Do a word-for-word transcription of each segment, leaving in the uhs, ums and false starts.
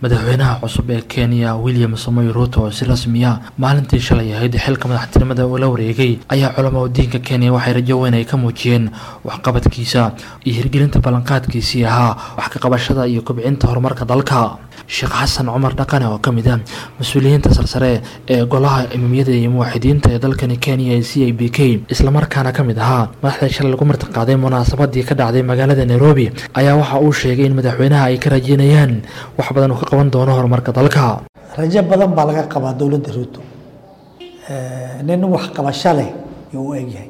madaxweynaha cusub ee Kenya William Samoei Ruto si rasmi ah maalintii shalay ahayd xilka madaxtinimada uu la wareegay ayaa culamo diinka Kenya waxay rajo weyn ay ka muujiyeen waxqabadkiisa iyo hirgelinta ballanqaadkiisii ahaa wax ka qabashada iyo kobcinta horumarka dalka. Sheekh Xasan Cumar Dhaqane oo kamid ah mas'uuliyiinta sarsare ee golaha imaamiyada iyo muwaxidiinta ee dalkani Kenya ee C I B K isla markaana kamid ahaa madaxda shalay lagu martiqaaday munaasabadii ka dhacday magaalada Nairobi ayaa waxa uu sheegay in madaxweynaha ay ka rajeynayaan wax badan oo ka qaban doono horumarka dalka. rajo badan baa laga qabaa dawladda Ruto ee nin wax qabasho leh uu eegyahay.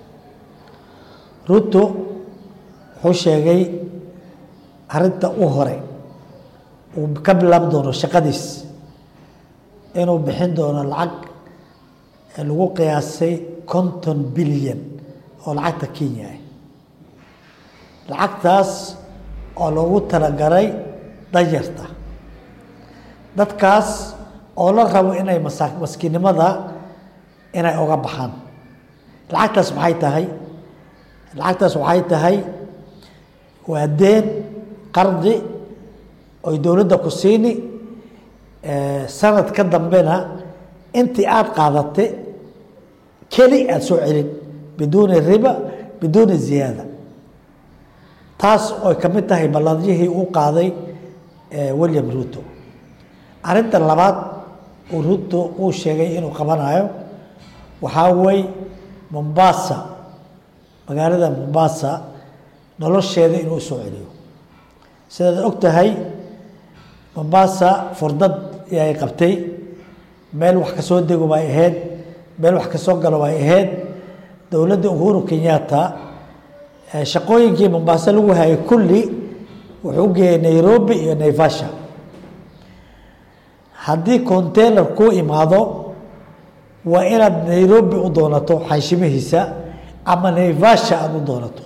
Ruto wuxuu sheegay arinta u hore uu ka bilaab doono shaqadiis inuu bixin doono lacag lagu qiyaasay konton bilyan oo lacagta Kenya ah. lacagtaas oo loogu talagalay danyarta dadkaas oo la rabo inay maskiinimada inay uga baxaan. lacagtaas maxay tahay? lacagtaas waxay tahay waa deen qardi oo dawladda ku siini ee sanad ka dambena intii aad qaadatay keli aad soo celin biduun riba biduun ziyaada. taas oo kamid tahay balladihii uu qaaday William Ruto. arinta labaad uu Ruto uu sheegay inuu qabanayo waxaa way Mombasa magaalada Mombasa nolosheeda inuu soo celiyo. sidaad ogtahay Mombasa furdad ay qabtay meel wax ka soo dego bay ahayd meel wax ka soo galo bay ahayd. dawladda Uhuru Kenyatta shaqooyinkii Mombasa lagu hayay kulli wuxuu geeyay Nairobi iyo Naivasha. haddii container ku imaado waa inaad Nairobi u doonato xaashimihiisa ama Naivasha aad u doonato.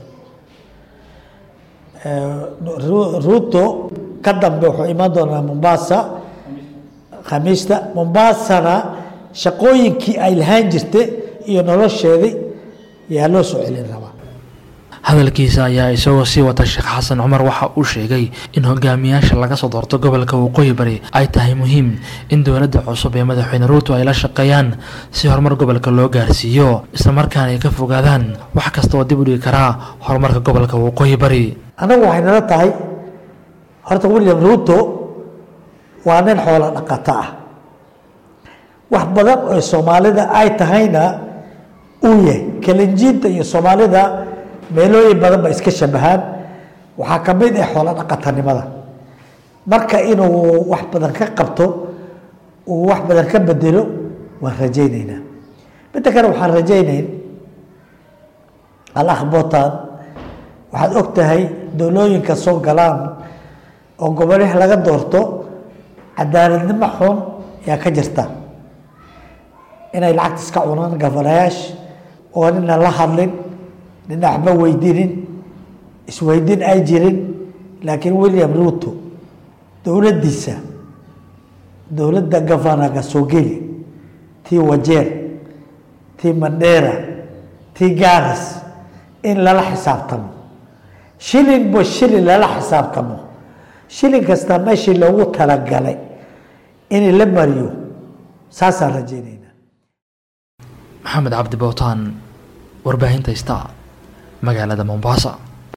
Ruto ka dambe wuxuu imaan doonaa Mombasa khamiista. Mombasana shaqooyinkii ay lahaan jirtay iyo nolosheedii yaa loo soo celin rabaa. hadalkiisa ayaa isagoo sii wata Sheekh Xasan Cumar waxa uu sheegay in hogaamiyaasha laga soo doorto gobolka Waqooyi Bari ay tahay muhiim in dawladda cusub ee madaxweyne Ruto ay la shaqeeyaan si horumar gobolka loo gaarsiiyo isla markaana ay ka fogaadaan wax kasta oo dib u dhigi kara horumarka gobolka Waqooyi Bari. anagu waxay nala tahay horta William Ruto waa nin xoolo dhaqato ah. wax badan oo Soomaalida ay tahayna uu yahay kalinjiinta iyo Soomaalida meelooyin badan ba iska shabahaan. waxaa ka mid ah xoolo dhaqatanimada. marka inuu wax badan ka qabto uu wax badan ka bedelo waan rajaynaynaa. midda kale waxaan rajaynayn al-akhbootaan waxaad ogtahay dawlooyinka soo galaan oo gobolada laga doorto cadaaladnimo xun yaa ka jirta. inay lacagta iska cunaan gafanayash oo nina la hadlin nina waxba weydiinin isweydiin ay jirin. laakiin William Ruto dawladdiisa dawladda gafanaga soo geli tii Wajeer tii Mandera tii Garas in lala xisaabtamo shilin bo shilin lala xisaabtamo shilin kasta meeshii loogu talagalay in la mariyo saasaan rajaynayna. Maxamed Cabdi Bowtaan warbaahinta Star magaalada Mombasa.